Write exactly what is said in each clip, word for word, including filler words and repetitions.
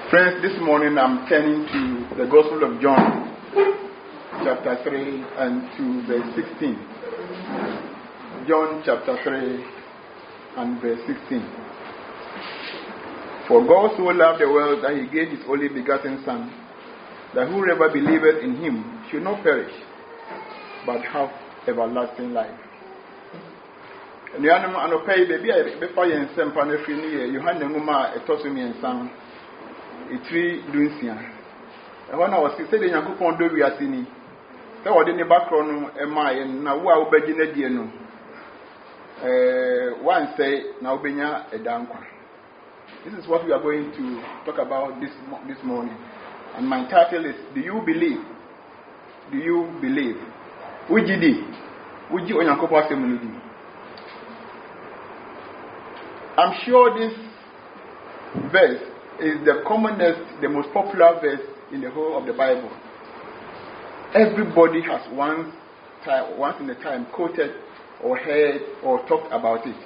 Friends, this morning I'm turning to the Gospel of John, chapter three, and to verse sixteen. John chapter three and verse sixteen. For God so loved the world that he gave his only begotten Son, that whoever believeth in him should not perish, but have everlasting life. And you know, pay baby, before you and some panafini, you had the mumma a tosumi and son. Three Dunsia. And when I was saying, I could do we are seeing. So I didn't background am I and now I will begin again. One say, now Benya a dankwa. This is what we are going to talk about this this morning. And my title is, Do you believe? Do you believe? Ujidi. Uji onyakopa semunidi. I'm sure this verse is the commonest, the most popular verse in the whole of the Bible. Everybody has once, time, once in a time quoted or heard or talked about it.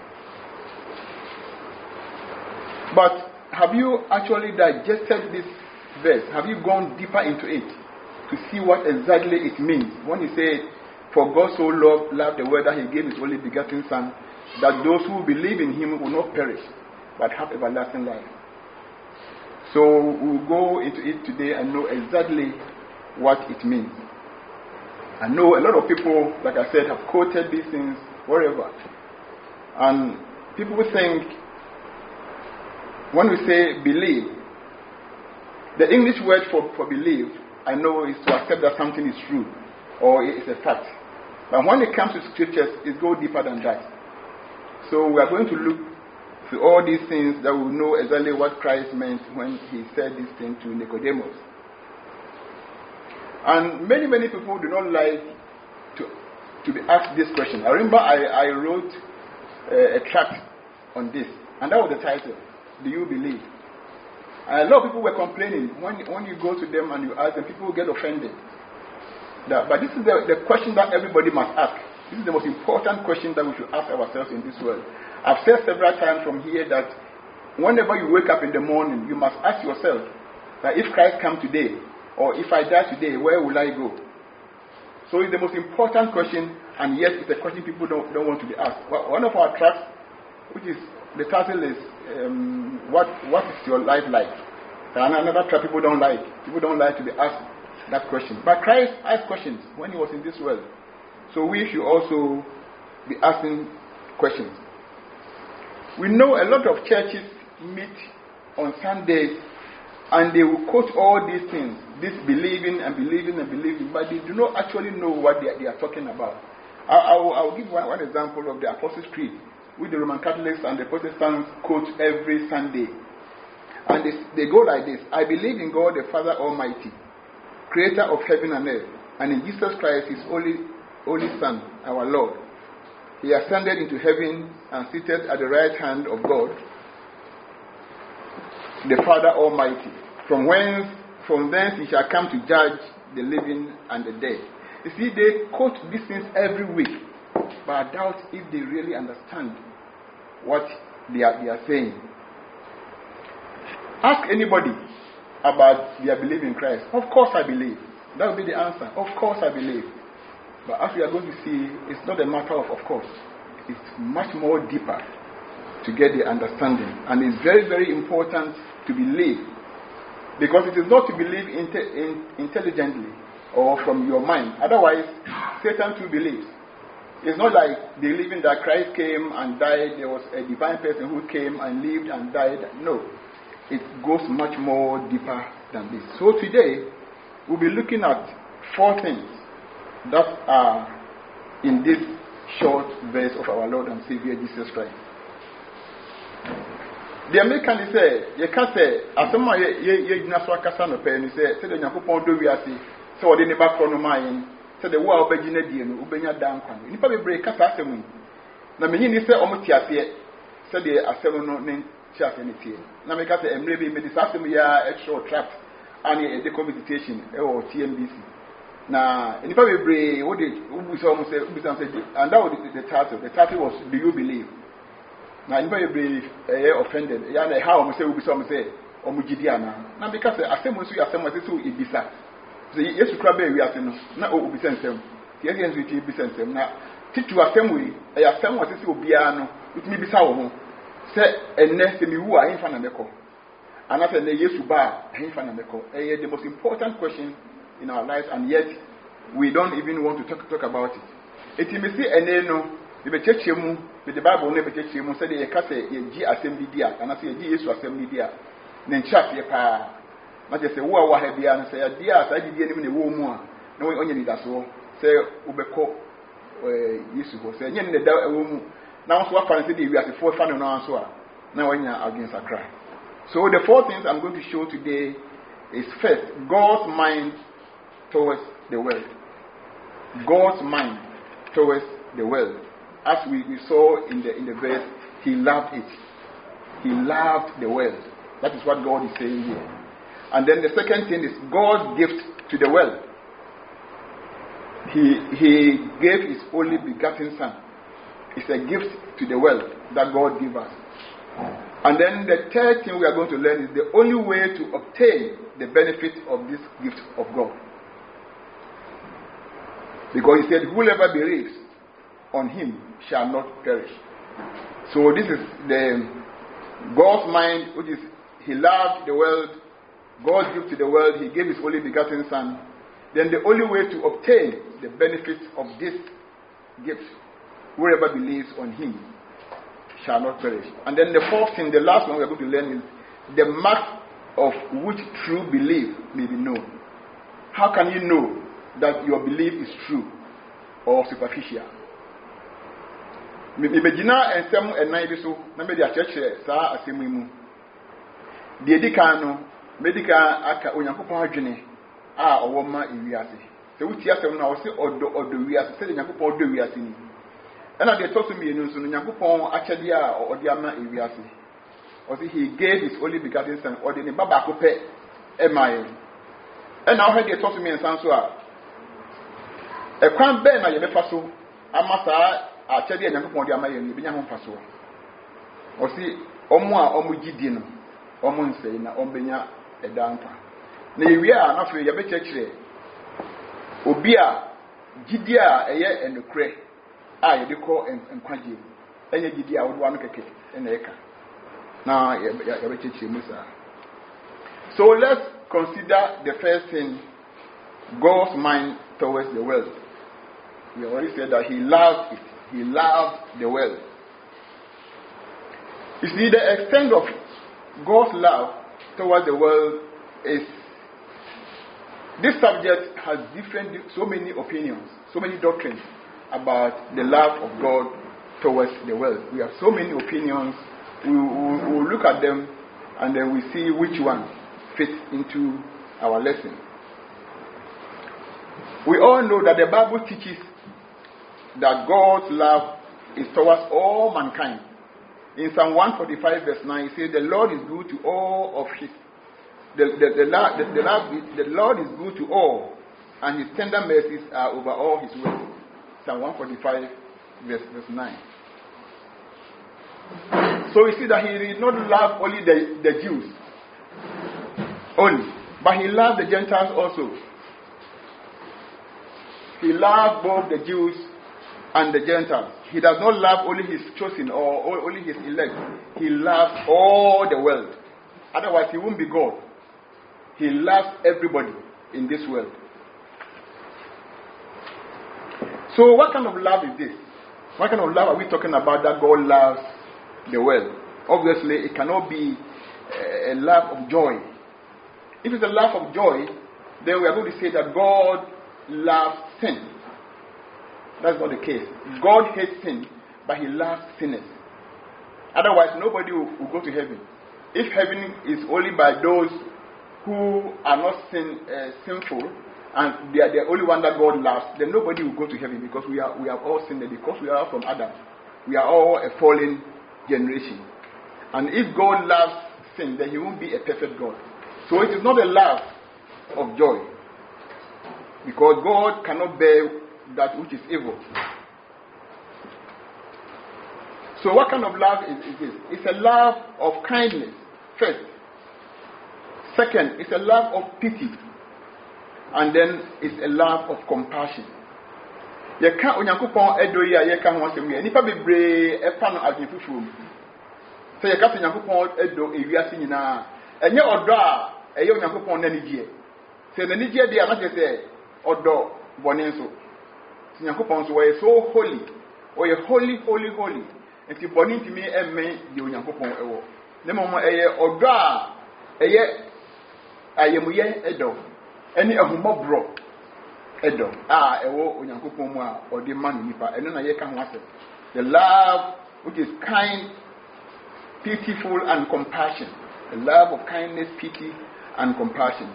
But have you actually digested this verse? Have you gone deeper into it to see what exactly it means when he said, for God so loved, loved the world that he gave his only begotten Son, that those who believe in him will not perish, but have everlasting life? So we'll go into it today and know exactly what it means. I know a lot of people, like I said, have quoted these things wherever. And people think, when we say believe, the English word for, for believe, I know, is to accept that something is true or it's a fact. But when it comes to scriptures, it goes deeper than that. So we are going to look to all these things that will know exactly what Christ meant when he said this thing to Nicodemus. And many, many people do not like to, to be asked this question. I remember I, I wrote uh, a tract on this, and that was the title, Do You Believe? And a lot of people were complaining. When, when you go to them and you ask them, people will get offended. That, but this is the, the question that everybody must ask. This is the most important question that we should ask ourselves in this world. I've said several times from here that whenever you wake up in the morning, you must ask yourself that if Christ comes today, or if I die today, where will I go? So it's the most important question, and yet it's a question people don't, don't want to be asked. Well, one of our tracts, which is, the title is, um, what what is your life like? And another tract people don't like. People don't like to be asked that question. But Christ asked questions when he was in this world. So we should also be asking questions. We know a lot of churches meet on Sundays and they will quote all these things, this believing and believing and believing, but they do not actually know what they are, they are talking about. I, I, will, I will give one, one example of the Apostles' Creed, which the Roman Catholics and the Protestants quote every Sunday. And they, they go like this: I believe in God the Father Almighty, creator of heaven and earth, and in Jesus Christ, his only, only Son, our Lord. He ascended into heaven and seated at the right hand of God, the Father Almighty. From whence, from thence he shall come to judge the living and the dead. You see, they quote these things every week, but I doubt if they really understand what they are, they are saying. Ask anybody about their belief in Christ. Of course I believe. That will be the answer. Of course I believe. But as we are going to see, it's not a matter of of course. It's much more deeper to get the understanding. And it's very, very important to believe. Because it is not to believe inte- in, intelligently or from your mind. Otherwise, Satan too believes. It's not like believing that Christ came and died, there was a divine person who came and lived and died. No. It goes much more deeper than this. So today, we'll be looking at four things that are in this short verse of our Lord and Savior Jesus Christ. The American said, you can't say, as someone you not so cast on a pen, he said, say the Yakupon do we are see, so the neighbor from mine, said the war Begina Dian, Ubenya down. You probably break up after me. Now, me, you say, almost here, said the Assemble named Chafinity. Now, make us a maybe made this after me a short trap and a decomposition or T M B C. Now, in the Bible, what did Ubusam say? Ubusam said, and that was the title. The title was, Do You Believe? Now, in the Bible, offended. Yeah, how I say Ubusam say, omugidiana na because asem so asem ase so ibisa so yesu kra ba wiase no na obisa nsem yesu yesu ti ibisa nsem na titu asem we e asem ase so obia no utimi bisa wo ho se enne se mi wu a hemfa na meko anase ne yesu ba hemfa na meko eh the most important question in our lives, and yet we don't even want to talk talk about it. Etimisi enne no be chechemu be the Bible no be chechemu say dey ka say ye gi asem bi dia anase ye gi yesu asem bi dia ne nchap ye pa na je say wo a wa ha bia no say ya dia sa gidi enim ne wo mu a na onye ni da so say ubekọ eh yesu ho say nye ne da wo mu na so afa say dey wi ase for fa no no so a na wanya against akra. So the four things I'm going to show today is first, God's mind towards the world. God's mind towards the world. As we, we saw in the in the verse, he loved it. He loved the world. That is what God is saying here. And then the second thing is God's gift to the world. He he gave his only begotten son. It's a gift to the world that God gave us. And then the third thing we are going to learn is the only way to obtain the benefit of this gift of God. Because he said, whoever believes on him shall not perish. So this is the God's mind, which is he loved the world, God gave to the world, he gave his only begotten son. Then the only way to obtain the benefit of this gift, whoever believes on him shall not perish. And then the fourth thing, the last one we are going to learn is the mark of which true belief may be known. How can you know that your belief is true or superficial? Mebegina ensem enai bi so na me dia chekere saa asemu mu. De edika no medica aka onyankopon adwene a owo ma ewiase. Se wuti asem na wo se odo odo wiase se onyankopon odo wiase ni. And the tosu mi enu so Nyankopon akyade a odi ama ewiase. O say he gave his only begotten son odi ne baba ko pe emaye. And now he the tosu mi ensan so a e kwan be na ye befa so ama saa akyade a Nyankopon odi ama ye ni benya ho faso. O say omo a omo gidi no omo nsei na ombenya edanka. Na ewie a na fe ye be kyekire obi a gidi a eye enukre ah you call enquaji enye gidi a wodwa no keke ena eka na ya be cheche musa. So let's consider the first thing, God's mind towards the world. We already said that he loved it. He loved the world. You see, the extent of God's love towards the world is, this subject has different, so many opinions, so many doctrines about the love of God towards the world. We have so many opinions. We will we'll look at them and then we see which one fits into our lesson. We all know that the Bible teaches that God's love is towards all mankind. In Psalm one forty-five verse nine, it says, the Lord is good to all of his the the, the, the, the, the, the Lord is good to all, and his tender mercies are over all his ways. Psalm one forty-five verse, verse nine. So we see that he did not love only the, the Jews only, but he loved the Gentiles also. He loved both the Jews and the Gentiles. He does not love only his chosen or only his elect. He loves all the world. Otherwise he won't be God. He loves everybody in this world. So what kind of love is this? What kind of love are we talking about that God loves the world? Obviously, it cannot be a love of joy. If it's a love of joy, then we are going to say that God loves sin. That's not the case. God hates sin, but he loves sinners. Otherwise, nobody will, will go to heaven. If heaven is only by those who are not sin, uh, sinful, and they are the only one that God loves, then nobody will go to heaven, because we are we have all sinned, because we are from Adam. We are all a fallen generation. And if God loves sin, then he won't be a perfect God. So it is not a love of joy, because God cannot bear that which is evil. So what kind of love is, is this? It's a love of kindness first. Second, it's a love of pity. And then it's a love of compassion. You can't Onyankopon edo ya ye ka ho asem ye. Nipa bebre e fa no adwefufum. So you can't Onyankopon edo ewiase nyina. Enye odo a eye Onyankopon na nigie. Se na nigie dia na say odo bone nso. Onyankopon so we so holy. O ye holy holy holy. Enti bone ntimi emme ye Onyankopon ewo. Ne mo eye odo a eye ayemuye edo. Any ahumobro edo ah ewo Onyankopon mu a odi ma nipa eno na ye ka ho ase. The love which is kind, pitiful and compassion. The love of kindness, pity and compassion.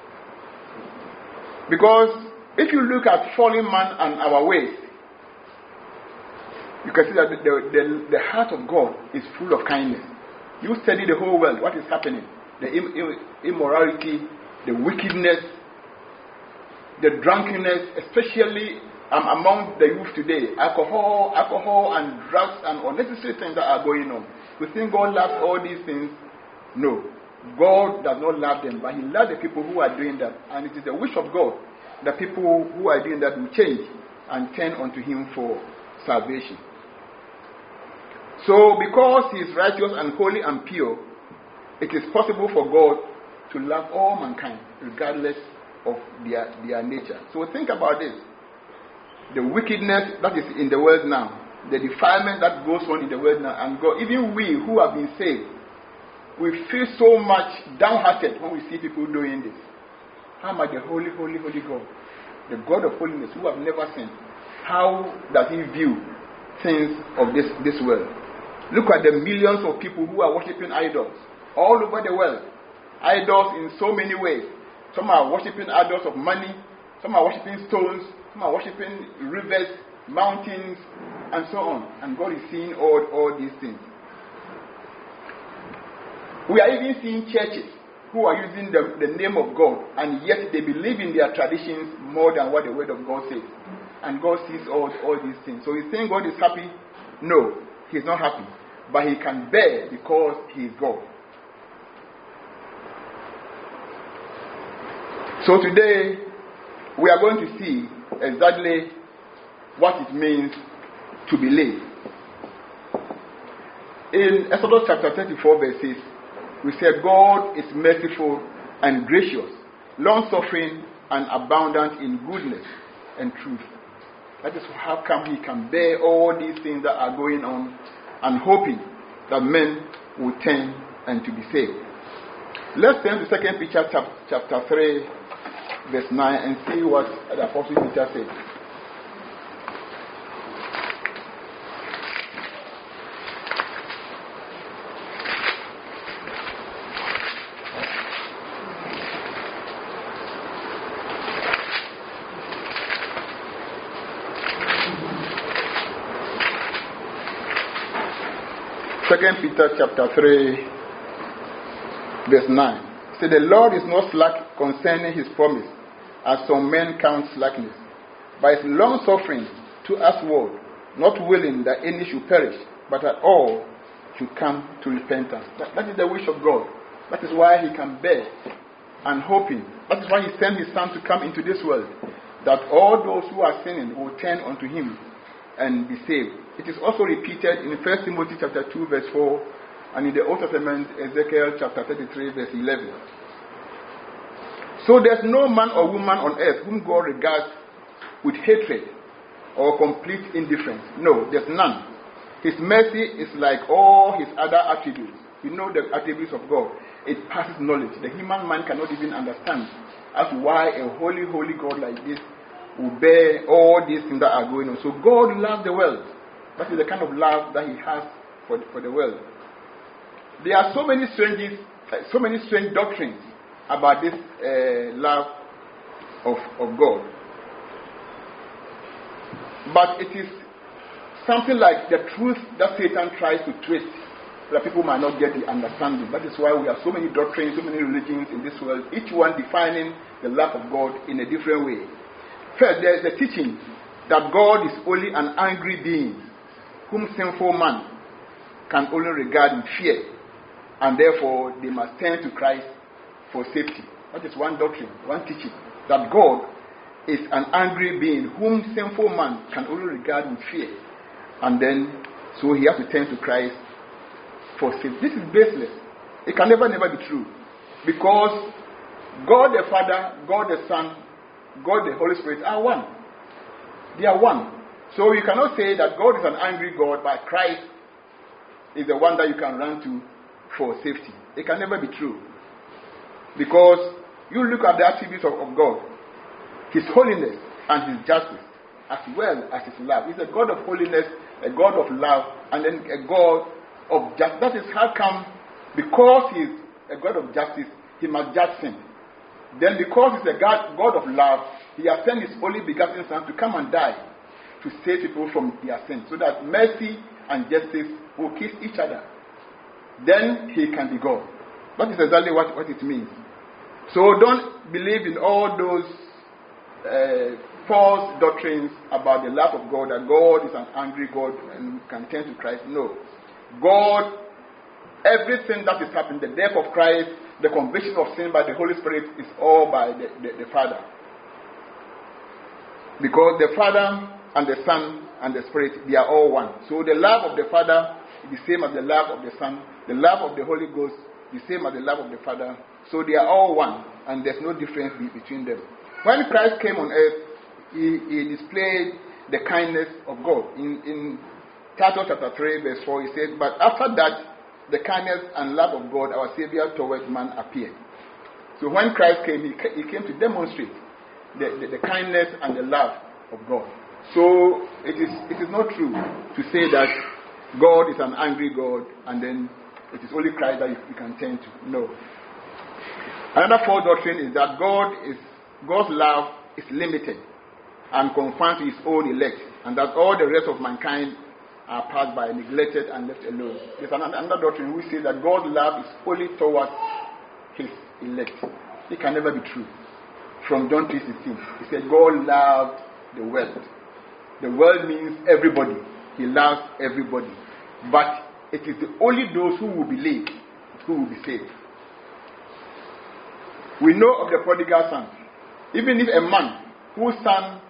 Because if you look at fallen man and our ways, you can see that the, the, the heart of God is full of kindness. You study the whole world, what is happening, the Im- Im- immorality, the wickedness, the drunkenness, especially um, among the youth today, alcohol, alcohol and drugs and unnecessary things that are going on. We think God loves all these things. No, God does not love them, but He loves the people who are doing that. And it is the wish of God that people who are doing that will change and turn unto Him for salvation. So, because He is righteous and holy and pure, it is possible for God to love all mankind, regardless of their, their nature. So think about this. The wickedness that is in the world now, the defilement that goes on in the world now, and God, even we who have been saved, we feel so much downhearted when we see people doing this. How much the holy, holy, holy God, the God of holiness who have never sinned, how does He view things of this, this world? Look at the millions of people who are worshipping idols all over the world. Idols in so many ways. Some are worshipping idols of money, some are worshipping stones, some are worshipping rivers, mountains, and so on. And God is seeing all, all these things. We are even seeing churches who are using the, the name of God, and yet they believe in their traditions more than what the Word of God says. And God sees all, all these things. So He's saying God is happy? No, He's not happy. But He can bear because He is God. So today, we are going to see exactly what it means to believe. In Exodus chapter thirty-four, verse six, we said God is merciful and gracious, long-suffering and abundant in goodness and truth. That is how come He can bear all these things that are going on and hoping that men will turn and to be saved. Let's turn to Second Peter chapter three, verse nine, and see what the Apostle Peter said. Second Peter chapter three, verse nine. Say, the Lord is not slack concerning His promise, as some men count slackness, but is long suffering to usward, not willing that any should perish, but that all should come to repentance. That, that is the wish of God. That is why He can bear and hoping. That is why He sent His Son to come into this world, that all those who are sinning will turn unto Him and be saved. It is also repeated in First Timothy chapter two, verse four, and in the Old Testament, Ezekiel chapter thirty-three, verse eleven. So there's no man or woman on earth whom God regards with hatred or complete indifference. No, there's none. His mercy is like all His other attributes. You know the attributes of God. It passes knowledge. The human mind cannot even understand as to why a holy, holy God like this will bear all these things that are going on. So God loves the world. That is the kind of love that He has for, for the world. There are so many strange, so many strange doctrines about this uh, love of, of God. But it is something like the truth that Satan tries to twist, that people might not get the understanding. That is why we have so many doctrines, so many religions in this world, each one defining the love of God in a different way. First, there is a teaching that God is only an angry being whom sinful man can only regard in fear, and therefore they must turn to Christ for safety. That is one doctrine, one teaching, that God is an angry being whom sinful man can only regard with fear. And then, so he has to turn to Christ for safety. This is baseless. It can never, never be true. Because God the Father, God the Son, God the Holy Spirit are one. They are one. So you cannot say that God is an angry God, but Christ is the one that you can run to for safety. It can never be true. Because you look at the attributes of, of God, His holiness and His justice, as well as His love. He's a God of holiness, a God of love, and then a God of justice. That is how come, because He is a God of justice, He must judge sin. Then because He's a God, God of love, He has sent His only begotten Son to come and die to save people from their sins, so that mercy and justice will kiss each other. Then He can be God. That is exactly what, what it means. So don't believe in all those uh, false doctrines about the love of God, that God is an angry God and can turn to Christ. No. God, everything that is happening, the death of Christ, the conviction of sin by the Holy Spirit, is all by the, the, the Father. Because the Father and the Son and the Spirit, they are all one. So the love of the Father is the same as the love of the Son. The love of the Holy Ghost is the same as the love of the Father. So they are all one, and there's no difference between them. When Christ came on earth, he, he displayed the kindness of God. In, in Titus chapter three, verse four, he said, "But after that, the kindness and love of God, our Savior towards man, appeared." So when Christ came, he, he came to demonstrate the, the, the kindness and the love of God. So it is it is not true to say that God is an angry God and then it is only Christ that you, you can turn to. No. Another false doctrine is that God is God's love is limited and confined to His own elect, and that all the rest of mankind are passed by, neglected, and left alone. There's another, another doctrine which says that God's love is only towards His elect. It can never be true. From John three sixteen, He said God loved the world. The world means everybody. He loves everybody. But it is the only those who will believe who will be saved. We know of the prodigal son. Even if a man whose son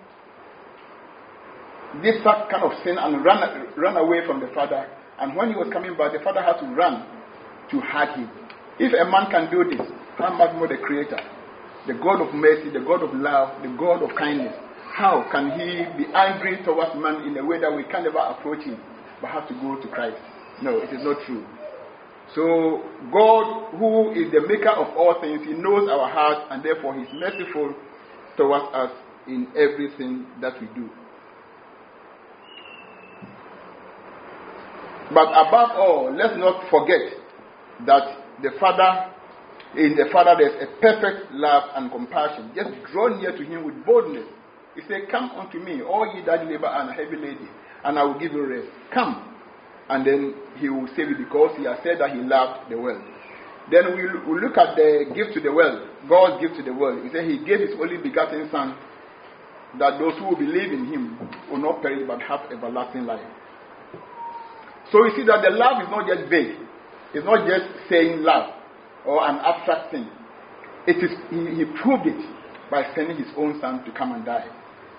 did that kind of sin and ran, ran away from the father, and when he was coming back, the father had to run to hug him. If a man can do this, how much more the Creator, the God of mercy, the God of love, the God of kindness? How can He be angry towards man in a way that we can never approach Him, but have to go to Christ? No, it is not true. So God, who is the maker of all things, He knows our hearts, and therefore He is merciful towards us in everything that we do. But above all, let's not forget that the Father, in the Father there is a perfect love and compassion. Just draw near to Him with boldness. He said, "Come unto me, all ye that labor and are heavy laden, and I will give you rest." Come. And then He will save you, because He has said that He loved the world. Then we we'll look at the gift to the world, God's gift to the world. He said He gave His only begotten Son, that those who believe in Him will not perish but have everlasting life. So you see that the love is not just vague. It's not just saying love or an abstract thing. It is He, he proved it by sending His own Son to come and die.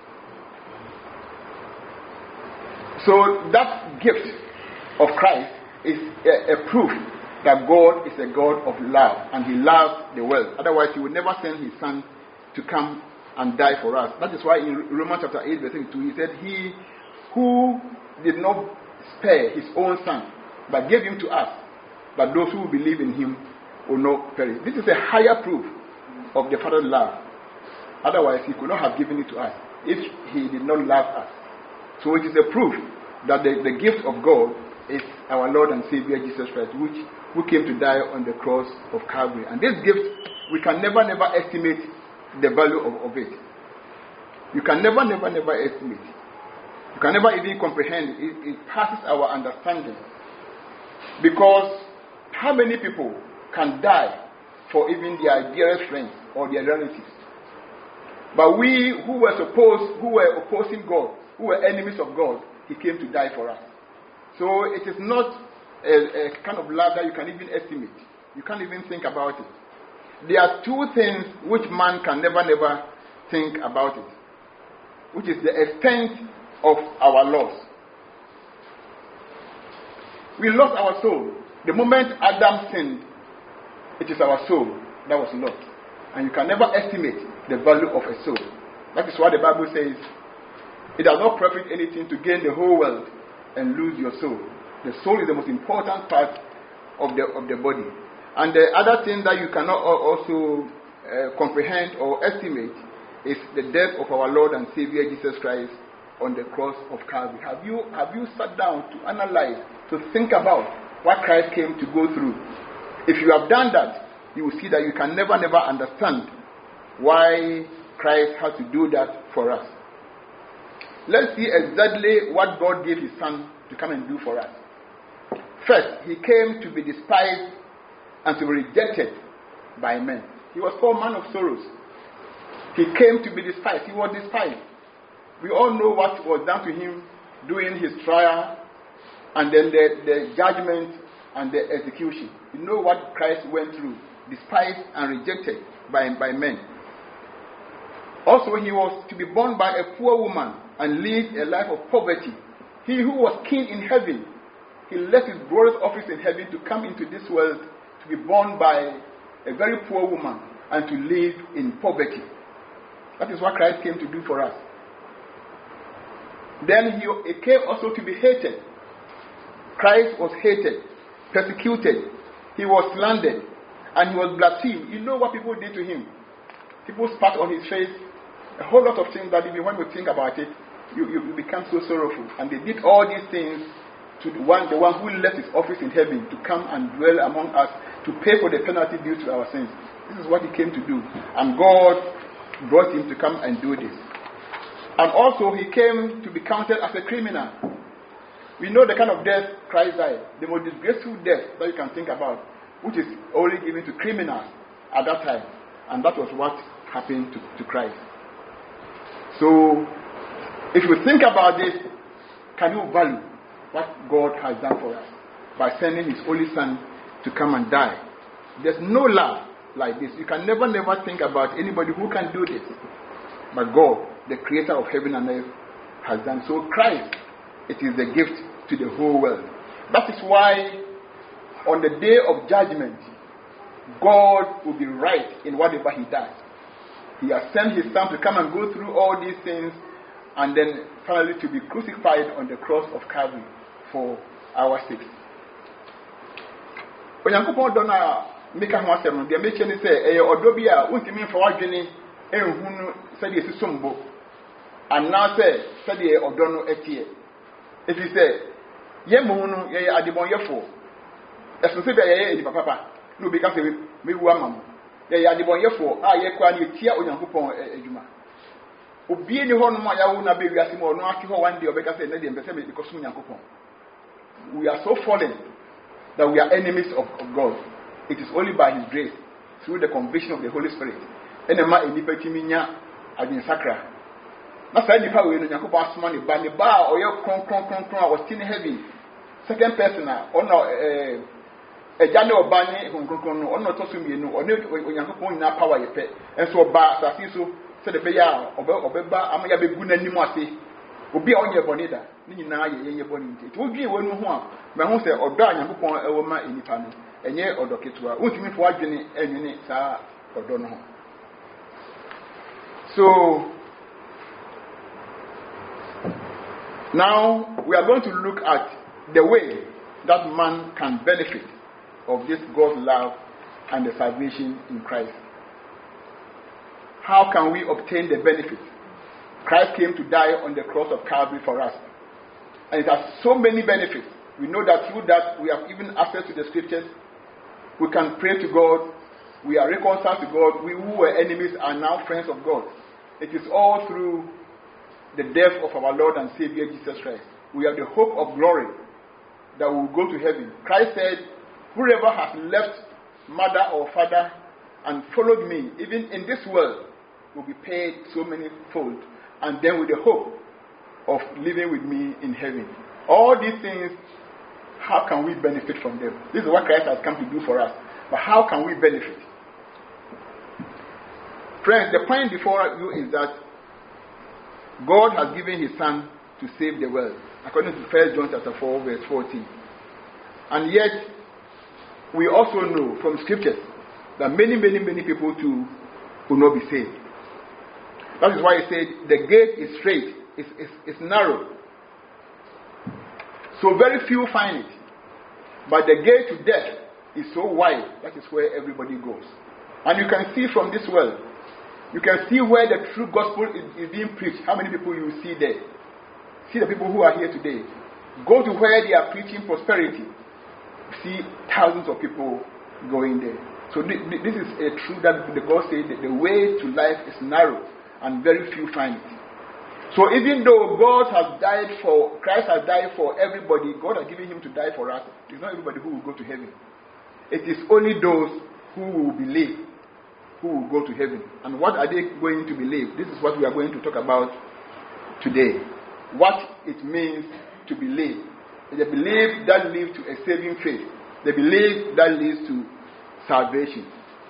So that gift of Christ is a, a proof that God is a God of love, and He loves the world. Otherwise He would never send His Son to come and die for us. That is why in Romans chapter eight verse two He said, "He who did not spare His own Son, but gave Him to us, but those who believe in Him will not perish." This is a higher proof of the Father's love. Otherwise He could not have given it to us if He did not love us. So it is a proof that the, the gift of God is our Lord and Savior Jesus Christ, which who came to die on the cross of Calvary. And this gift, we can never, never estimate the value of, of it. You can never, never, never estimate. You can never even comprehend. It, it passes our understanding. Because how many people can die for even their dearest friends or their relatives? But we who were supposed, who were opposing God, who were enemies of God, He came to die for us. So it is not a, a kind of love that you can even estimate. You can't even think about it. there are two things which man can never, never think about it, which is the extent of our loss. We lost our soul. The moment Adam sinned, it is our soul that was lost. And you can never estimate the value of a soul. That is why the Bible says, it does not profit anything to gain the whole world and lose your soul. The soul is the most important part of the of the body. And the other thing that you cannot also uh, comprehend or estimate is the death of our Lord and Savior Jesus Christ on the cross of Calvary. Have you have you sat down to analyze, to think about what Christ came to go through? If you have done that, you will see that you can never, never understand why Christ had to do that for us. Let's see exactly what God gave His Son to come and do for us. First, He came to be despised and to be rejected by men. He was called man of sorrows. He came to be despised. He was despised. We all know what was done to Him during His trial and then the, the judgment and the execution. You know what Christ went through. Despised and rejected by, by men. Also, He was to be born by a poor woman and live a life of poverty. He who was king in heaven, He left His glorious office in heaven to come into this world to be born by a very poor woman and to live in poverty. That is what Christ came to do for us. Then He came also to be hated. Christ was hated, persecuted. He was slandered, and He was blasphemed. You know what people did to Him? People spat on His face. A whole lot of things that even when we think about it, you, you become so sorrowful. And they did all these things to the one, the one who left His office in heaven to come and dwell among us to pay for the penalty due to our sins. This is what He came to do. And God brought Him to come and do this. And also He came to be counted as a criminal. We know the kind of death Christ died. The most disgraceful death that you can think about, which is only given to criminals at that time. And that was what happened to, to Christ. So, if you think about this, can you value what God has done for us by sending His only Son to come and die? There's no love like this. You can never, never think about anybody who can do this. But God, the creator of heaven and earth, has done. So Christ, it is the gift to the whole world. That is why on the day of judgment, God will be right in whatever He does. He has sent His Son to come and go through all these things and then finally to be crucified on the cross of Calvary for our sake. Onyankopɔn dɔ na meka ho asɛm no deɛ mekyɛ ne sɛ ɛyɛ ɔdɔ bi a wontumi mfa wadwene ɛnhu no sɛdeɛ ɛsi sombo anaasɛ sɛdeɛ ɔdɔ no ɛteɛ. Ɛfiri sɛ yɛn mu no yɛyɛ adebɔnyɛfoɔ. Ɛso sɛ yɛyɛ nipa papa na obi ka sɛ mewu ama mo. Yɛyɛ adebɔnyɛfoɔ a yɛkora ne yɛtia Onyankopɔn adwuma. Obi ni hɔ no ma yawo na be wiase mo no ate hɔ one day obeka sɛ ne deɛ mpɛ sɛ me because Onyankopɔn. We are so fallen that we are enemies of, of God. It is only by His grace, through the conviction of the Holy Spirit. Enema enipa timi nya adwen sakra. Na sa nipa we no Onyankopɔn asoma ne ba ne ba a ɔyɛ kron kron kron kron a was in heaven. Second person a ɔno eh ɛgya ne ɔba ne kron kron no ɔno to so mienu ɔne Onyankopɔn nyina power yɛ pɛ. Enso ɔba asase so sɛ de be ya ɔbɛba ama ya begu n'anim ase. Obi a ɔnyɛ bɔne da ne nyinaa yɛ yɛ bɔne nti. To dwi we no ho a me ho sɛ ɔdɔ a Onyankopɔn ɛwɔ ma enipa no ɛnyɛ ɔdɔ ketewa. Wontumi fo adwene ɛnwene saa ɔdɔ no ho. So now we are going to look at the way that man can benefit of this God's love and the salvation in Christ. How can we obtain the benefit? Christ came to die on the cross of Calvary for us. And it has so many benefits. We know that through that we have even access to the scriptures. We can pray to God. We are reconciled to God. We who were enemies are now friends of God. It is all through the death of our Lord and Savior Jesus Christ. We have the hope of glory that we will go to heaven. Christ said, whoever has left mother or father and followed me, even in this world, will be paid so many fold. And then with the hope of living with me in heaven. All these things, how can we benefit from them? This is what Christ has come to do for us. But how can we benefit? friends, the point before you is that God has given his son to save the world, according to First John chapter four, verse fourteen. And yet, we also know from scriptures that many, many, many people too will not be saved. That is why he said, the gate is straight, it's, it's, it's narrow. So very few find it. But the gate to death is so wide, that is where everybody goes. And you can see from this world, you can see where the true gospel is, is being preached. How many people you see there? See the people who are here today. Go to where they are preaching prosperity. See thousands of people going there. So th- th- this is a truth that the God says that the way to life is narrow and very few find it. So even though God has died for, Christ has died for everybody, God has given him to die for us. It's not everybody who will go to heaven. It is only those who will believe who will go to heaven. And what are they going to believe? This is what we are going to talk about today. What it means to believe. The belief that leads to a saving faith. The belief that leads to salvation.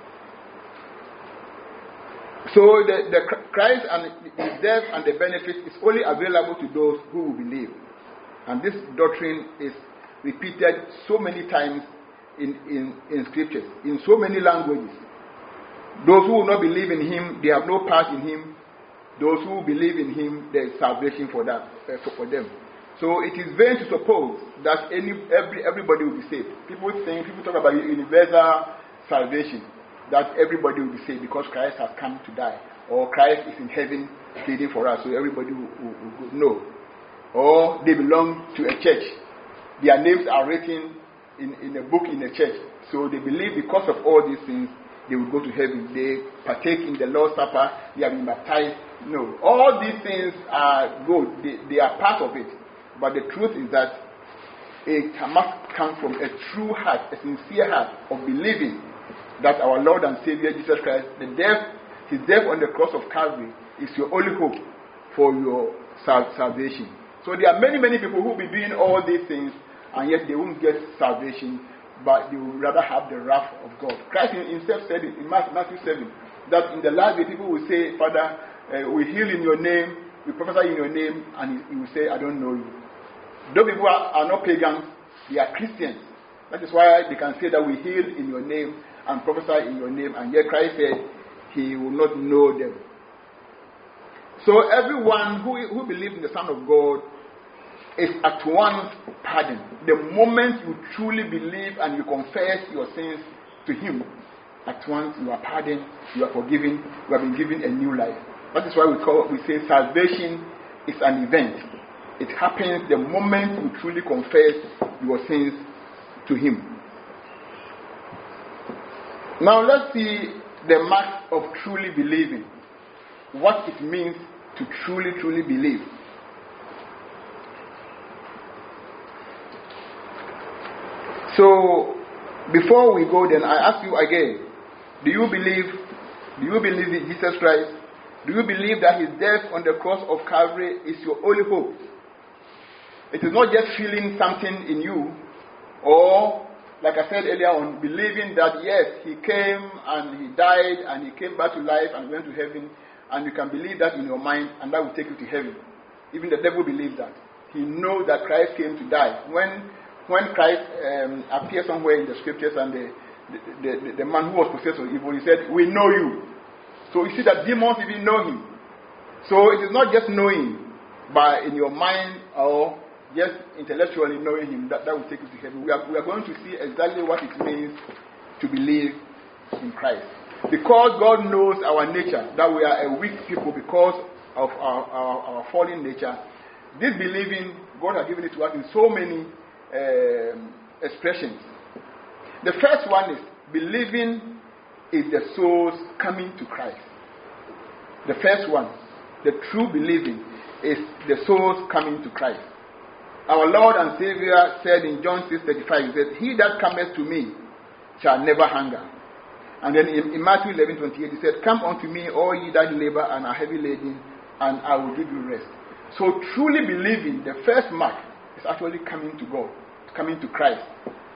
So the, the Christ and his death and the benefits is only available to those who will believe. And this doctrine is repeated so many times in, in, in scriptures, in so many languages. Those who will not believe in him, they have no part in him. Those who believe in him, there is salvation for that, uh, for, for them. So it is vain to suppose that any every everybody will be saved. People think, people talk about universal salvation, that everybody will be saved because Christ has come to die, or Christ is in heaven pleading for us, so everybody will, will, will go. No. Or they belong to a church. Their names are written in, in a book in a church. So they believe because of all these things, they will go to heaven. They partake in the Lord's Supper. They have been baptized. No. All these things are good. They, they are part of it. But the truth is that it must come from a true heart, a sincere heart of believing that our Lord and Savior Jesus Christ, the death, his death on the cross of Calvary, is your only hope for your sal- salvation. So there are many, many people who will be doing all these things, and yet they won't get salvation, but they will rather have the wrath of God. Christ himself said it in Matthew seven, that in the last day people will say, Father, uh, we heal in your name, we prophesy in your name, and he, he will say, I don't know you. Those people are, are not pagans, they are Christians. That is why they can say that we heal in your name and prophesy in your name, and yet Christ said he will not know them. So everyone who, who believes in the Son of God is at once pardoned. The moment you truly believe and you confess your sins to him, at once you are pardoned, you are forgiven, you have been given a new life. That is why we call we say salvation is an event. It happens the moment you truly confess your sins to him. Now let's see the marks of truly believing. What it means to truly, truly believe. So, before we go then, I ask you again, do you believe, do you believe in Jesus Christ? Do you believe that his death on the cross of Calvary is your only hope? It is not just feeling something in you, or, like I said earlier on, believing that yes, he came and he died and he came back to life and went to heaven, and you can believe that in your mind and that will take you to heaven. Even the devil believes that. He knows that Christ came to die. When when Christ um, appeared somewhere in the scriptures and the the, the, the man who was possessed with evil, he said, we know you. So you see that demons even know him. So it is not just knowing by in your mind or just intellectually knowing him that, that will take you to heaven. We are, we are going to see exactly what it means to believe in Christ. Because God knows our nature, that we are a weak people because of our, our, our fallen nature, this believing, God has given it to us in so many um, expressions. The first one is believing is the soul's coming to Christ. The first one, the true believing, is the soul's coming to Christ. Our Lord and Savior said in John six thirty-five, he said, he that cometh to me shall never hunger. And then in, in Matthew eleven twenty-eight, he said, come unto me, all ye that labor and are heavy laden, and I will give you rest. So truly believing, the first mark is actually coming to God, coming to Christ.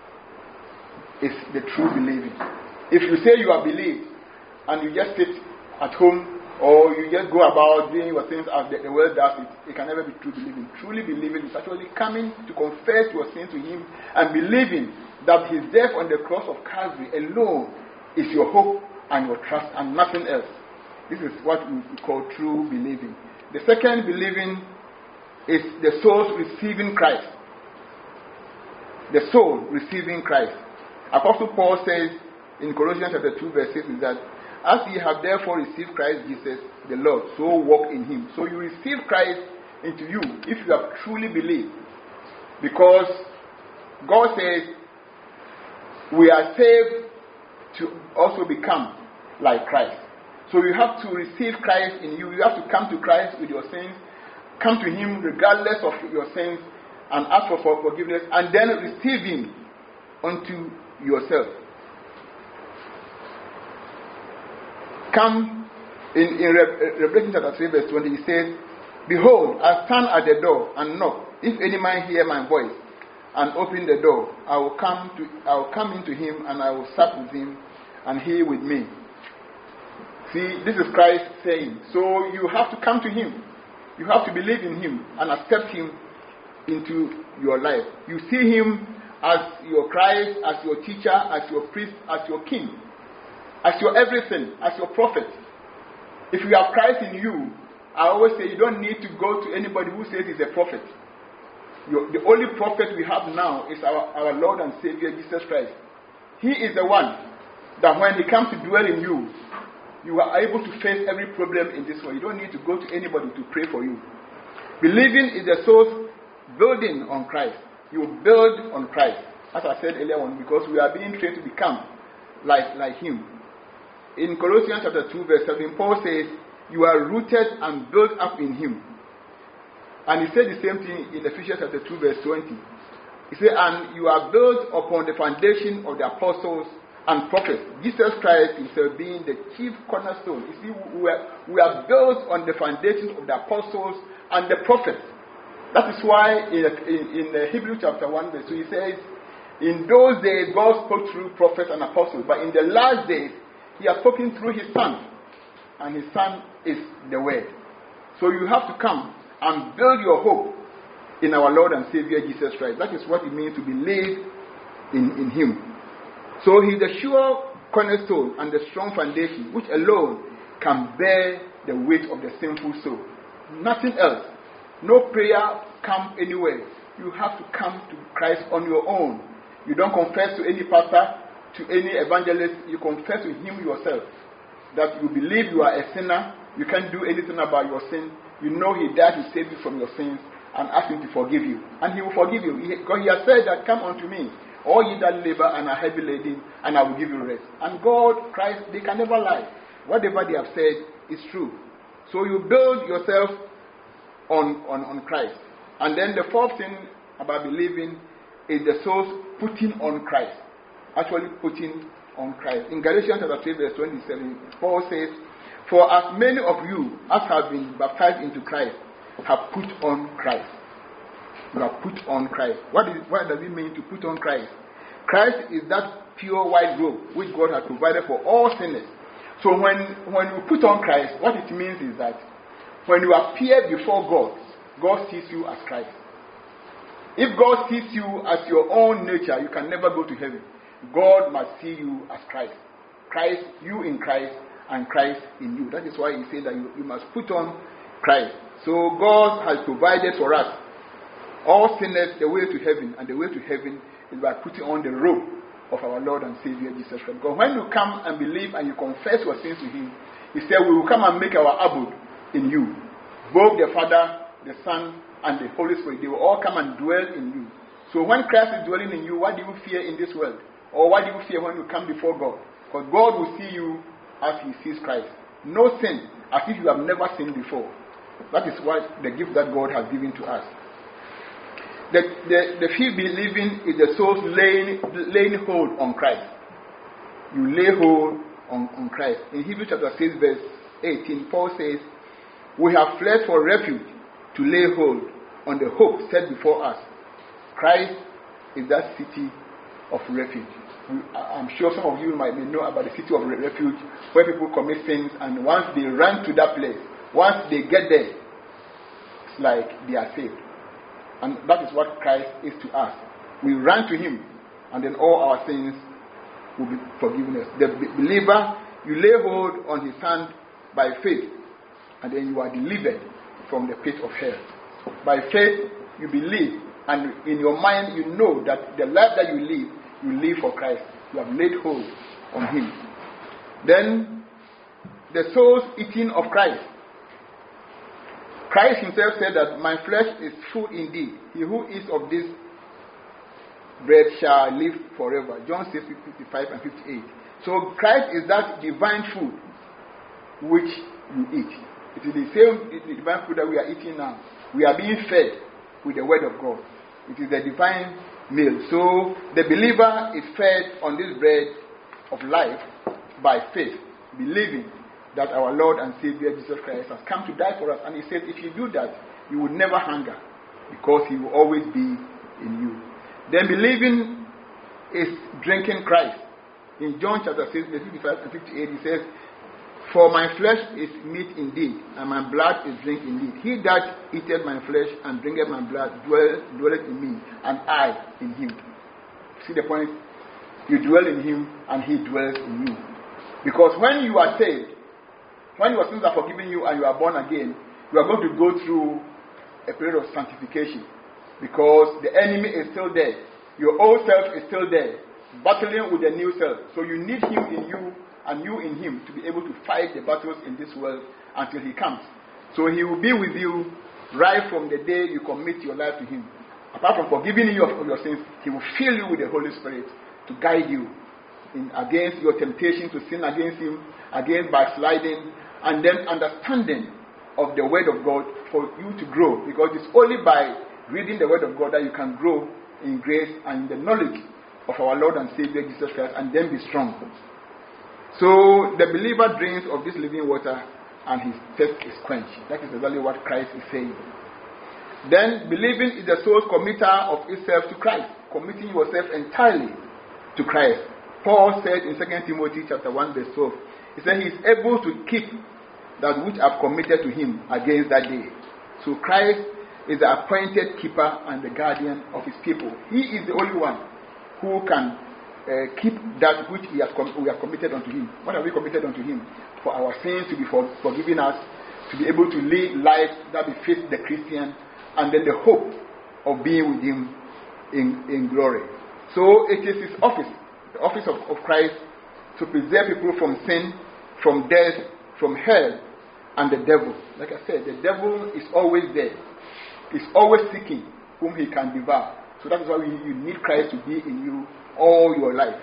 It's the true believing. If you say you are believed, and you just sit at home, or you just go about doing your things as the, the world does it, it can never be true believing. Truly believing is actually coming to confess your sin to Him and believing that His death on the cross of Calvary alone is your hope and your trust and nothing else. This is what we call true believing. The second believing is the soul receiving Christ. The soul receiving Christ. Apostle Paul says in Colossians chapter two verse six is that, as ye have therefore received Christ Jesus the Lord, so walk in Him. So you receive Christ into you if you have truly believed. Because God says we are saved to also become like Christ. So you have to receive Christ in you. You have to come to Christ with your sins. Come to Him regardless of your sins and ask for forgiveness, and then receive Him unto yourself. Come in, in Revelation chapter three verse twenty, He says, behold, I stand at the door and knock. If any man hear my voice and open the door, I will come to I will come into him, and I will sup with him and he with me. See, this is Christ saying. So you have to come to Him. You have to believe in Him and accept Him into your life. You see Him as your Christ, as your teacher, as your priest, as your king, as your everything, as your prophet. If you have Christ in you, I always say you don't need to go to anybody who says he's a prophet. Your, the only prophet we have now is our, our Lord and Savior Jesus Christ. He is the one that when He comes to dwell in you, you are able to face every problem in this world. You don't need to go to anybody to pray for you. Believing is the source building on Christ. You build on Christ, as I said earlier on, because we are being trained to become like, like Him. In Colossians chapter two verse seven, Paul says, you are rooted and built up in Him. And he said the same thing in Ephesians chapter two verse twenty. He said, and you are built upon the foundation of the apostles and prophets, Jesus Christ Himself being the chief cornerstone. You see, we are, we are built on the foundation of the apostles and the prophets. That is why in, in, in Hebrews chapter one verse two, He says, in those days God spoke through prophets and apostles, but in the last days He has spoken through His Son, and His Son is the Word. So you have to come and build your hope in our Lord and Savior Jesus Christ. That is what it means to believe in, in Him. So He is the sure cornerstone and the strong foundation, which alone can bear the weight of the sinful soul. Nothing else. No prayer come anywhere. You have to come to Christ on your own. You don't confess to any pastor, to any evangelist. You confess to Him yourself. That you believe you are a sinner. You can't do anything about your sin. You know He died to save you from your sins, and ask Him to forgive you. And He will forgive you. He, because He has said that, come unto me, all ye that labor and are heavy laden, and I will give you rest. And God, Christ, they can never lie. Whatever they have said is true. So you build yourself on, on, on Christ. And then the fourth thing about believing is the soul's putting on Christ. Actually putting on Christ. In Galatians chapter three verse twenty-seven, Paul says, for as many of you as have been baptized into Christ have put on Christ. You have put on Christ. What, is, what does it mean to put on Christ? Christ is that pure white robe which God has provided for all sinners. So when, when you put on Christ, what it means is that when you appear before God, God sees you as Christ. If God sees you as your own nature, you can never go to heaven. God must see you as Christ. Christ, you in Christ, and Christ in you. That is why He said that you, you must put on Christ. So God has provided for us, all sinners, the way to heaven, and the way to heaven is by putting on the robe of our Lord and Savior Jesus Christ. Because when you come and believe and you confess your sins to Him, He said, we will come and make our abode in you. Both the Father, the Son, and the Holy Spirit, they will all come and dwell in you. So when Christ is dwelling in you, what do you fear in this world? Or what do you fear when you come before God? Because God will see you as He sees Christ. No sin, as if you have never sinned before. That is what the gift that God has given to us. The, the, the fifth believing is the soul's laying, laying hold on Christ. You lay hold on, on Christ. In Hebrews chapter six verse eighteen, Paul says, we have fled for refuge to lay hold on the hope set before us. Christ is that city of refuge. We, I'm sure some of you might know about the city of refuge, where people commit sins, and once they run to that place, once they get there, it's like they are saved. And that is what Christ is to us. We run to Him, and then all our sins will be forgiven us. The believer, you lay hold on His hand by faith, and then you are delivered from the pit of hell. By faith, you believe, and in your mind, you know that the life that you live, you live for Christ. You have laid hold on Him. Then, the soul's eating of Christ. Christ Himself said that my flesh is full indeed. He who eats of this bread shall live forever. John six, fifty-five and fifty-eight. So Christ is that divine food which you eat. It is the same divine food that we are eating now. We are being fed with the word of God. It is the divine meal. So the believer is fed on this bread of life by faith, believing that our Lord and Savior Jesus Christ has come to die for us. And He said, if you do that, you will never hunger, because He will always be in you. Then believing is drinking Christ. In John chapter six, verse fifty-five and fifty-eight, He says, for my flesh is meat indeed, and my blood is drink indeed. He that eateth my flesh and drinketh my blood dwell, dwelleth in me, and I in him. See the point? You dwell in Him, and He dwells in you. Because when you are saved, when your sins are forgiven you and you are born again, you are going to go through a period of sanctification. Because the enemy is still there. Your old self is still there, battling with the new self. So you need Him in you and you in Him to be able to fight the battles in this world until He comes. So He will be with you right from the day you commit your life to Him. Apart from forgiving you of your sins, He will fill you with the Holy Spirit to guide you in against your temptation to sin against Him, against backsliding, and then understanding of the Word of God for you to grow. Because it's only by reading the Word of God that you can grow in grace and in the knowledge of our Lord and Savior Jesus Christ, and then be strong. So the believer drinks of this living water, and his thirst is quenched. That is exactly what Christ is saying. Then believing is the soul's committer of itself to Christ, committing yourself entirely to Christ. Paul said in Second Timothy chapter one verse twelve, he said he is able to keep that which I've committed to him against that day. So Christ is the appointed keeper and the guardian of His people. He is the only one who can uh, keep that which he has com- we have committed unto Him. What have we committed unto Him? For our sins to be for- forgiven us, to be able to live life that befits the Christian, and then the hope of being with Him in, in glory. So it is His office, the office of, of Christ, to preserve people from sin, from death, from hell, and the devil. Like I said, the devil is always there. He's always seeking whom he can devour. So that is why you need Christ to be in you all your life.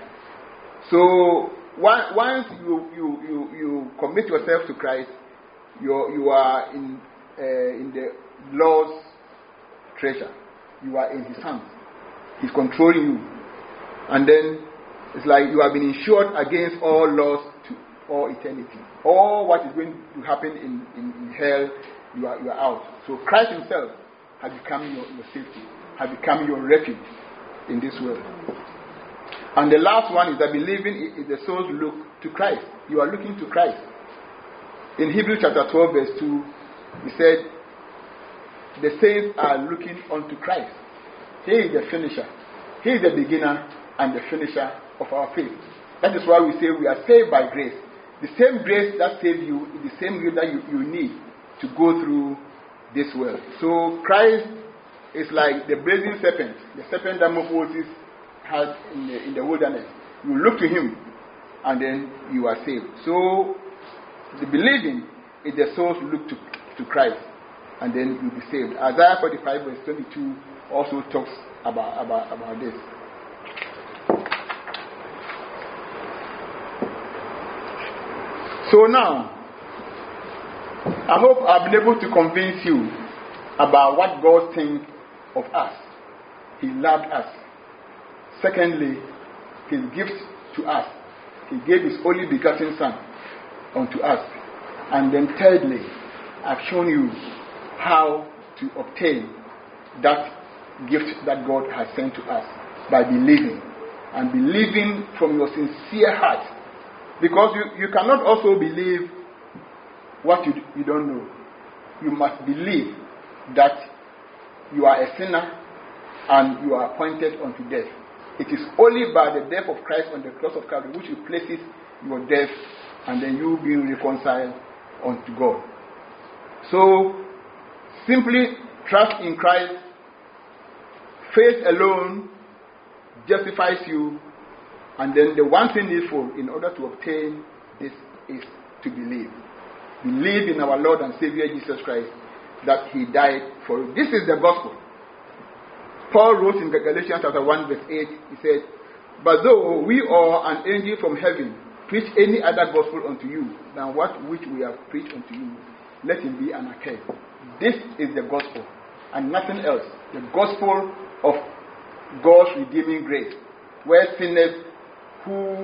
So once you you you, you commit yourself to Christ, you you are in uh, in the Lord's treasure. You are in His hands. He's controlling you, and then it's like you have been insured against all loss to all eternity. All what is going to happen in, in, in hell, you are you are out. So Christ Himself has become your, your safety, has become your refuge in this world. And the last one is that believing is the soul's look to Christ. You are looking to Christ. In Hebrews chapter twelve verse two, he said, the saints are looking unto Christ. He is the finisher. He is the beginner and the finisher of our faith. That is why we say we are saved by grace. The same grace that saved you is the same grace that you, you need to go through this world. So Christ is like the brazen serpent, the serpent that Moses had in the, in the wilderness. You look to Him, and then you are saved. So the believing is the soul's look to, to Christ, and then you'll be saved. Isaiah forty-five verse twenty-two also talks about, about, about this. So now, I hope I've been able to convince you about what God thinks of us. He loved us. Secondly, His gift to us. He gave His only begotten Son unto us. And then thirdly, I've shown you how to obtain that gift that God has sent to us by believing. and believing from your sincere heart. Because you, you cannot also believe what you, you don't know. You must believe that you are a sinner and you are appointed unto death. It is only by the death of Christ on the cross of Calvary which replaces your death, and then you being reconciled unto God. So, simply trust in Christ. Faith alone justifies you, and then the one thing needful in order to obtain this is to believe. Believe in our Lord and Savior Jesus Christ, that He died for you. This is the gospel. Paul wrote in Galatians chapter one verse eight, he said, "But though we or an angel from heaven preach any other gospel unto you than what which we have preached unto you, let him be an accursed." This is the gospel and nothing else. The gospel of God's redeeming grace, where sinners who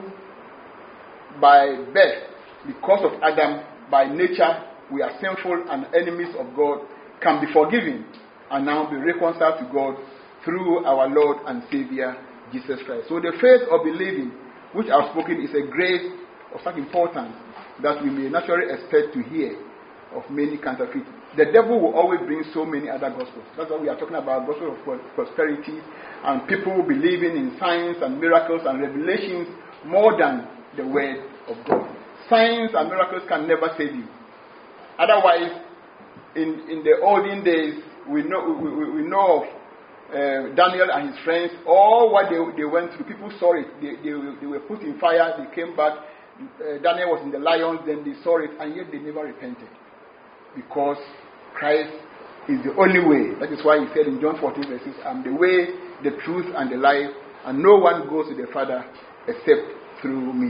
by birth, because of Adam, by nature we are sinful and enemies of God, can be forgiven and now be reconciled to God through our Lord and Savior Jesus Christ. So the faith of believing, which I've spoken, is a grace of such importance that we may naturally expect to hear of many counterfeits. The devil will always bring so many other gospels. That's why we are talking about gospel of prosperity and people believing in signs and miracles and revelations more than the word of God. Signs and miracles can never save you. Otherwise, in, in the olden days, we know we, we, we know of uh, Daniel and his friends, all what they, they went through. People saw it. They, they, they were put in fire. They came back. Uh, Daniel was in the lions. Then they saw it, and yet they never repented, because Christ is the only way. That is why he said in John fourteen verses, "I'm the way, the truth, and the life, and no one goes to the Father except through me."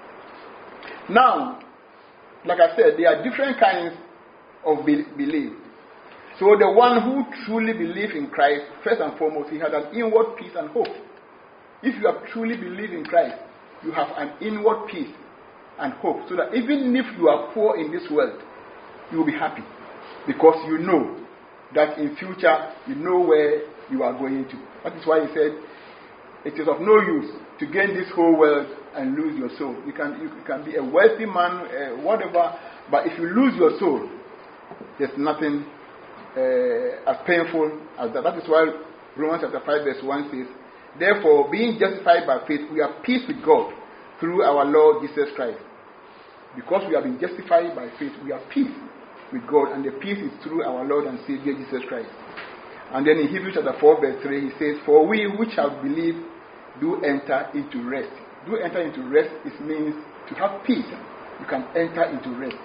Now, like I said, there are different kinds of be- belief. So the one who truly believes in Christ, first and foremost, he has an inward peace and hope. If you have truly believed in Christ, you have an inward peace and hope, so that even if you are poor in this world, you will be happy, because you know that in future you know where you are going to. That is why he said, "It is of no use to gain this whole world and lose your soul." You can you can be a wealthy man, uh, whatever, but if you lose your soul, there's nothing uh, as painful as that. That is why Romans chapter five verse one says, "Therefore, being justified by faith, we have peace with God through our Lord Jesus Christ." Because we have been justified by faith, we have peace with God, and the peace is through our Lord and Savior Jesus Christ. And then in Hebrews chapter four verse three, he says, "For we which have believed do enter into rest." Do enter into rest, it means to have peace. You can enter into rest.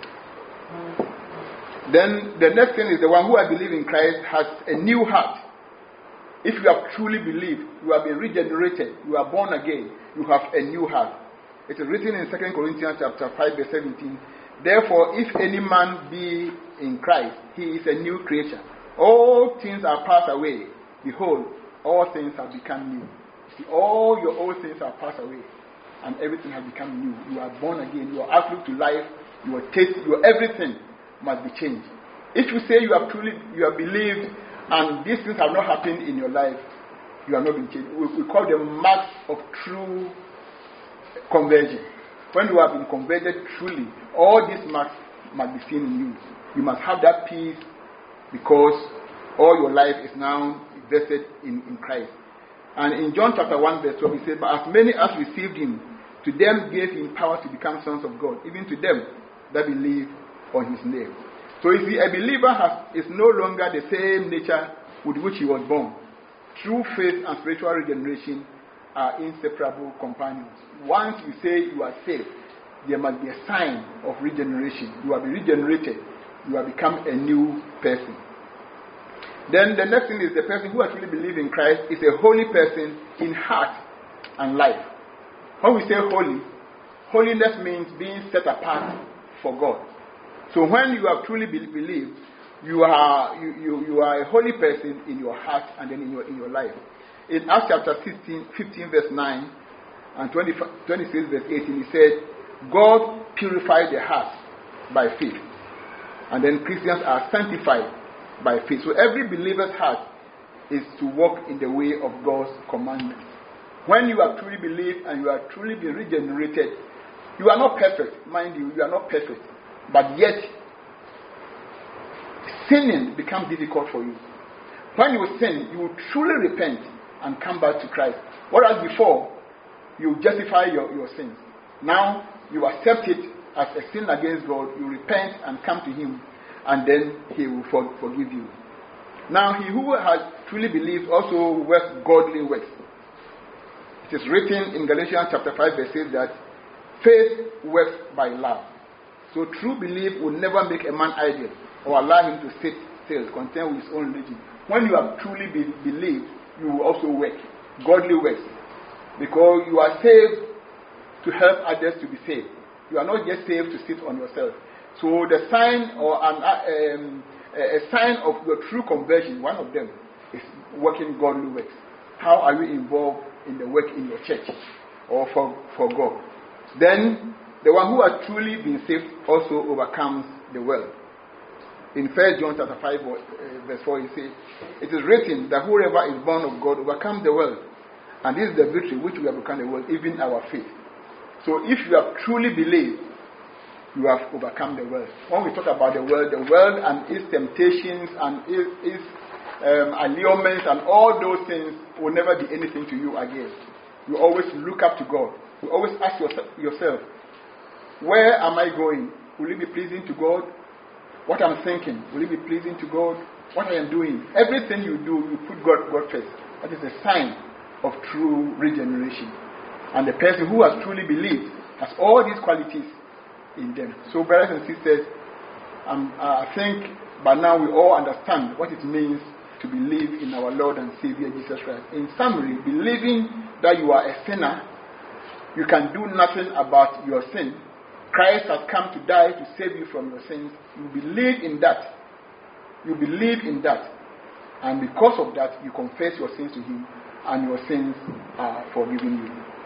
Then the next thing is, the one who has believed in Christ has a new heart. If you have truly believed, you have been regenerated, you are born again, you have a new heart. It is written in Second Corinthians chapter five verse seventeen, "Therefore, if any man be in Christ, he is a new creature. All things are passed away. Behold, all things have become new." See, all your old things are passed away, and everything has become new. You are born again. Your outlook to life, your taste, your everything must be changed. If you say you have truly, you have believed, and these things have not happened in your life, you have not been changed. We, we call them marks of true conversion. When you have been converted truly, all these marks must be seen in you. You must have that peace, because all your life is now invested in, in Christ. And in John chapter one verse twelve, he said, "But as many as received him, to them gave him power to become sons of God, even to them that believe on his name." So you see, a believer has, is no longer the same nature with which he was born. True faith and spiritual regeneration are inseparable companions. Once you say you are saved, there must be a sign of regeneration. You have been regenerated. You have become a new person. Then the next thing is, the person who actually believes in Christ is a holy person in heart and life. When we say holy, holiness means being set apart for God. So when you have truly be- believed, you are you, you, you are a holy person in your heart and then in your in your life. In Acts chapter fifteen, fifteen verse nine and twenty, twenty-six verse eighteen, he said, "God purified the heart by faith, and then Christians are sanctified by faith." So every believer's heart is to walk in the way of God's commandments. When you have truly believed and you are truly been regenerated, you are not perfect, mind you, you are not perfect. But yet, sinning becomes difficult for you. When you sin, you will truly repent and come back to Christ. Whereas before, you justify your, your sins. Now, you accept it as a sin against God, you repent and come to Him, and then He will for, forgive you. Now, he who has truly believed also works godly works. It is written in Galatians chapter five, verse six that faith works by love. So true belief will never make a man idle or allow him to sit still, content with his own religion. When you have truly be, believed, you will also work godly works, because you are saved to help others to be saved. You are not just saved to sit on yourself. So the sign or an, um, a sign of your true conversion, one of them, is working godly works. How are you involved in the work in your church or for, for God? Then the one who has truly been saved also overcomes the world. In First John chapter five, verse four, he says, it is written that whoever is born of God overcomes the world. And this is the victory which we have overcome the world, even our faith. So if you have truly believed, you have overcome the world. When we talk about the world, the world and its temptations and its, its um, allurements and all those things will never be anything to you again. You always look up to God. You always ask yourself, where am I going? Will it be pleasing to God? What I'm thinking, will it be pleasing to God? What I am doing? Everything you do, you put God, God first. That is a sign of true regeneration. And the person who has truly believed has all these qualities in them. So, brothers and sisters, um, I think by now we all understand what it means to believe in our Lord and Savior Jesus Christ. In summary, believing that you are a sinner, you can do nothing about your sin. Christ has come to die to save you from your sins. You believe in that. You believe in that. And because of that, you confess your sins to Him, and your sins are forgiven you.